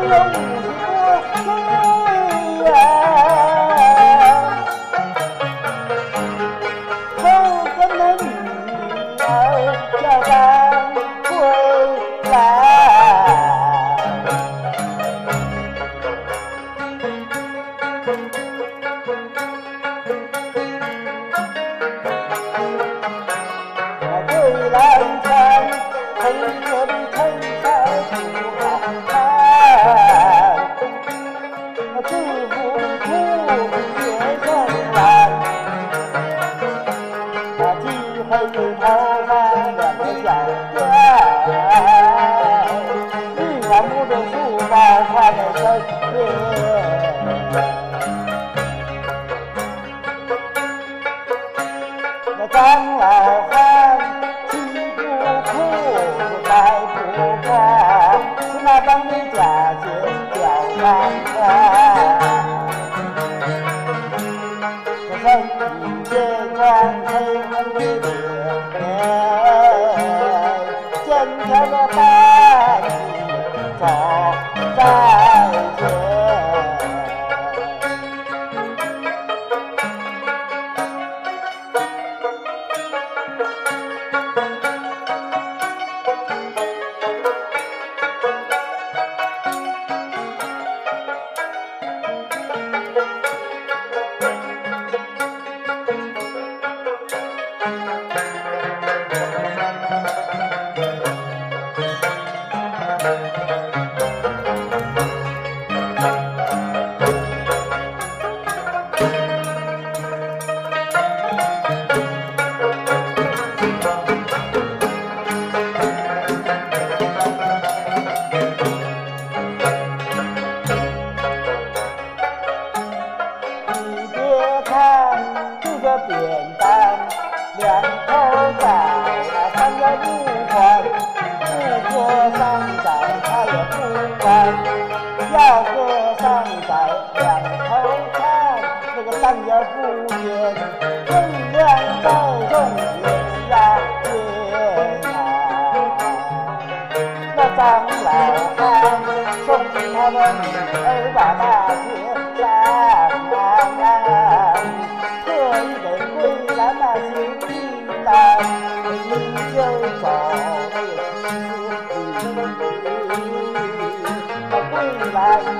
有50多岁呀，后跟那女儿叫咱归来。归来前，黑色的衬衫不好看，那制服的裤子学生蓝，那髻黑的头发两个小辫，绿檀木的书包挎在身边。那张老汉西不裤子白不花，是那帮的假鞋脚上穿。这身体健壮黑红的脸，线条的担子走在前。扁担两头窄，三个不宽，不搁上窄它也不弯，要搁上窄两头看，那个担也不尖，分量再重也压扁啊。那张老汉送他的女儿把大街上特意给桂兰那行李单，一就走那个西施那桂兰